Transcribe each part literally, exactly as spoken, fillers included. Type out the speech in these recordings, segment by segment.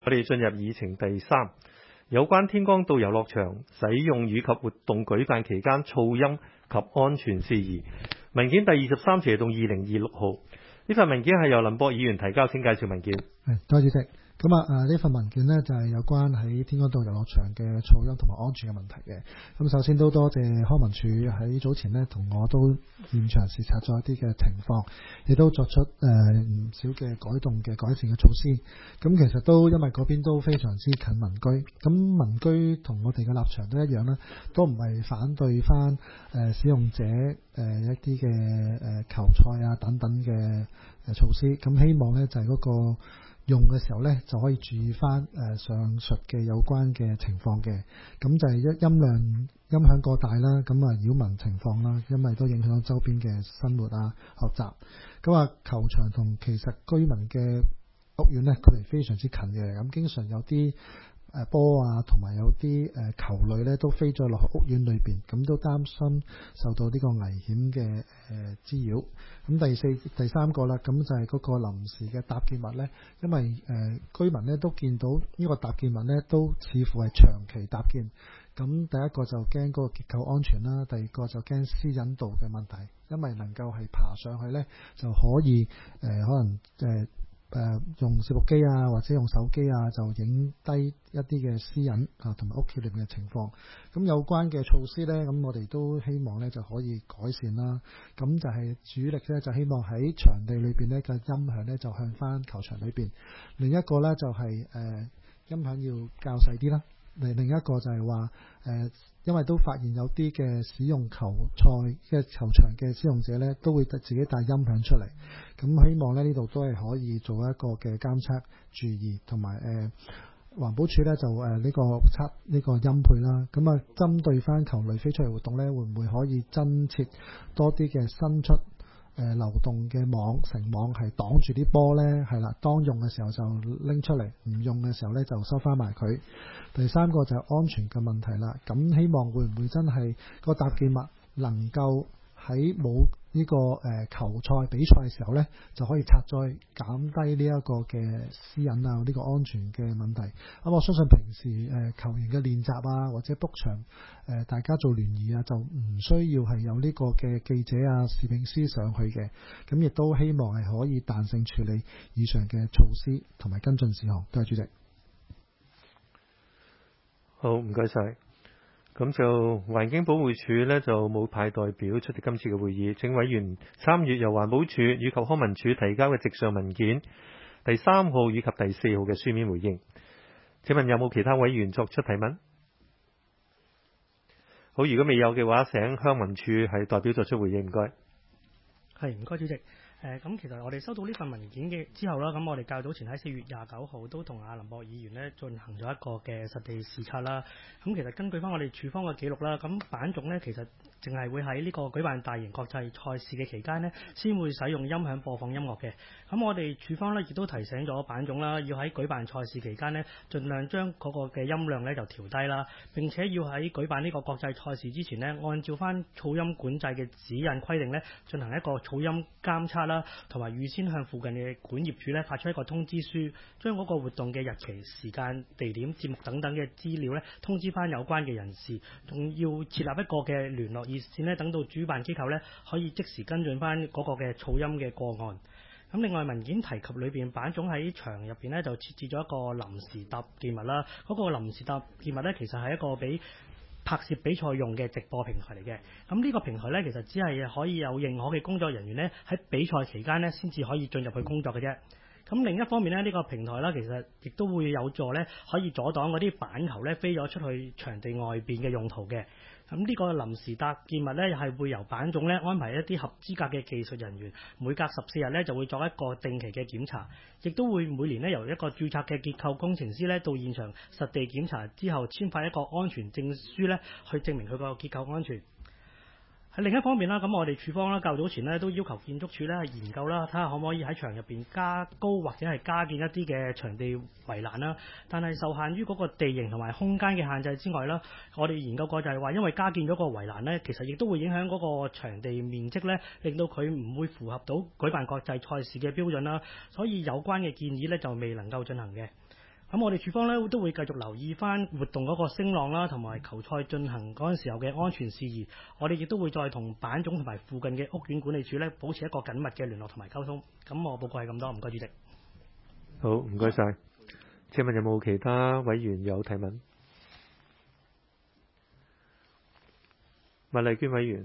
我哋進入議程第三，有關天光道遊樂場使用以及活動舉辦期間噪音及安全事宜。文件第二十三次動二零二六號，呢份文件係由林博議員提交，請介紹文件。 係，多謝主席。咁啊，誒呢份文件呢，就係有關喺天光道遊樂場嘅噪音同埋安全嘅問題嘅。咁首先都多謝康文署喺早前呢同我都現場視察咗一啲嘅情況，亦都作出誒唔少嘅改動嘅改善嘅措施。咁其實都因為嗰邊都非常之近民居，咁民居同我哋嘅立場都一樣啦，都唔係反對翻誒使用者誒一啲嘅誒球賽啊等等嘅誒措施。咁希望呢就係嗰個用嘅時候呢，就可以注意翻誒上述嘅有關嘅情況嘅，咁就係一音量音響過大啦，咁啊擾民情況啦，因為都影響到周邊嘅生活啊、學習。咁啊球場同其實居民嘅屋苑呢，距離非常之近嘅，咁經常有啲誒波啊，同埋有啲誒球類咧都飛咗落去屋苑裏邊，咁都擔心受到呢個危險嘅誒滋擾。咁第四、第三個啦，咁就係嗰個臨時嘅搭建物咧，因為誒居民咧都見到呢個搭建物咧都似乎係長期搭建。咁第一個就驚嗰個結構安全啦，第二個就驚私隱度嘅問題，因為能夠係爬上去咧就可以誒、呃、可能誒。呃誒、呃、用攝錄機啊，或者用手機啊，就影低一啲嘅私隱啊，同埋屋企裏面嘅情況。咁有關嘅措施呢，咁我哋都希望呢就可以改善啦。咁就係主力呢，就希望喺場地裏邊呢嘅音響呢，就向翻球場裏邊。另一個呢，就係、是、誒、呃、音響要較細啲啦。另另一個就係話誒，因為都發現有啲嘅使用球賽嘅球場嘅使用者呢，都會自己帶音響出嚟。咁希望咧呢度都係可以做一個嘅監測注意，同埋誒環保署呢就誒呢、呃這個測呢、這個音配啦。咁啊針對翻球類飛出嚟活動呢，會唔會可以增設多啲嘅伸出誒、呃、流動嘅網繩網係擋住啲波呢？係啦，當用嘅時候就拎出嚟，唔用嘅時候呢就收翻埋佢。第三個就係安全嘅問題啦。咁希望會唔會真係個搭建物能夠喺冇呢個誒球賽比賽嘅時候呢，就可以拆載減低呢一個嘅私隱啊，呢個安全嘅問題。咁我相信平時誒球員嘅練習啊，或者 book 場誒大家做聯誼啊，就唔需要係有呢個嘅記者啊、攝影師上去嘅。咁亦都希望係可以彈性處理以上嘅措施同埋跟進事項。多謝主席。 好，唔該晒。咁就環境保護署呢，就冇派代表出席今次嘅會議，請委員參閱由環保署以及康文署提交嘅直上文件第三號以及第四號嘅書面回應。請問有冇其他委員作出提問？好，如果未有嘅話，請康文署係代表作出回應。唔該。 係，唔該主席。誒咁、呃、其實我哋收到呢份文件嘅之後啦，咁我哋較早前喺四月廿九號都同阿林博議員呢進行咗一個嘅實地視察啦。咁其實根據翻我哋處方嘅記錄啦，咁板總呢其實淨係會喺呢個舉辦大型國際賽事嘅期間呢先會使用音響播放音樂嘅。咁我哋處方呢亦都提醒咗板總啦，要喺舉辦賽事期間呢盡量將嗰個嘅音量呢就調低啦，並且要喺舉辦呢個國際賽事之前呢，按照翻噪音管制嘅指引規定呢進行一個噪音監測啦，同埋預先向附近嘅管業處咧發出一個通知書，將嗰個活動嘅日期、時間、地點、節目等等嘅資料咧通知翻有關嘅人士，仲要設立一個嘅聯絡熱線咧，等到主辦機構咧可以即時跟進翻嗰個嘅噪音嘅個案。咁另外文件提及裏邊板總喺場入邊咧就設置咗一個臨時搭建物啦，嗰、那個臨時搭建物咧其實係一個俾拍攝比賽用嘅直播平台嚟嘅，咁呢個平台呢，其實只係可以有認可嘅工作人員呢喺比賽期間呢先至可以進入去工作嘅啫。咁另一方面呢，呢、呢個平台啦，其實亦都會有助呢可以阻擋嗰啲板球呢飛咗出去場地外邊嘅用途嘅。咁呢個臨時搭建物呢，又係會由板總呢安排一啲合資格嘅技術人員，每隔十四日呢就會作一個定期嘅檢查，亦都會每年呢由一個註冊嘅結構工程師呢到現場實地檢查之後，簽發一個安全證書呢去證明佢個結構安全。喺另一方面啦，咁我哋處方啦，較早前呢都要求建築署呢研究啦，睇下可唔可以喺場入邊加高或者係加建一啲嘅場地圍欄啦。但係受限於嗰個地形同埋空間嘅限制之外啦，我哋研究過就係話，因為加建咗個圍欄呢，其實亦都會影響嗰個場地面積呢，令到佢唔會符合到舉辦國際賽事嘅標準啦。所以有關嘅建議呢就未能夠進行嘅。 咁我哋處方咧都會繼續留意翻活動嗰個聲浪啦，同埋球賽進行嗰陣時候嘅安全事宜。我哋亦都會再同板總同埋附近嘅屋苑管理處咧保持一個緊密嘅聯絡同埋溝通。咁我報告係咁多，唔該主席。 好，唔該晒。請問有冇其他委員有提問？麥麗娟委員。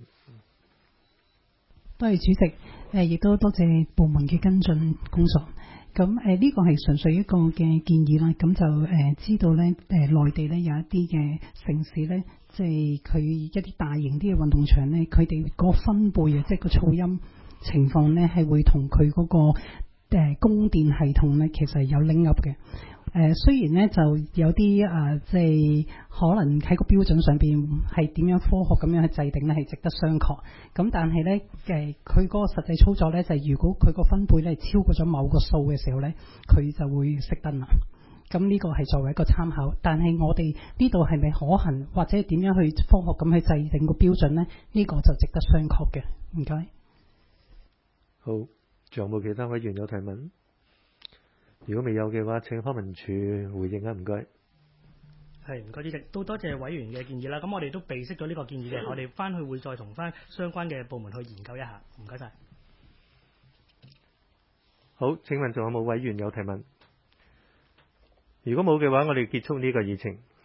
多謝主席，誒亦都多謝部門嘅跟進工作。咁誒呢個係純粹一個嘅建議啦。咁就誒、呃、知道咧，誒、呃、內地咧有一啲嘅城市咧，即係佢一啲大型啲嘅運動場咧，佢哋個分貝啊，即係個噪音情況咧，係會同佢嗰個誒、呃、供電系統咧，其實係有 link up 嘅。誒、呃、雖然咧就有啲誒，即係可能喺個標準上邊係點樣科學咁樣去制定咧，係值得商榷。咁但係咧誒，佢嗰個實際操作咧，就係、是、如果佢個分貝咧超過咗某個數嘅時候咧，佢就會熄燈啦。咁呢個係作為一個參考，但係我哋呢度係咪可行，或者點樣去科學咁去制定個標準咧？呢、這個就值得商榷嘅。唔該。 好，仲有冇其他委員有提問？如果未有嘅話，請康文署回應啊，唔該。 係，唔該主席，都多謝委員嘅建議啦。咁我哋都備悉咗呢個建議嘅，我哋翻去會再同翻相關嘅部門去研究一下。唔該晒。 好，請問仲有冇委員有提問？如果冇嘅話，我哋結束呢個議程。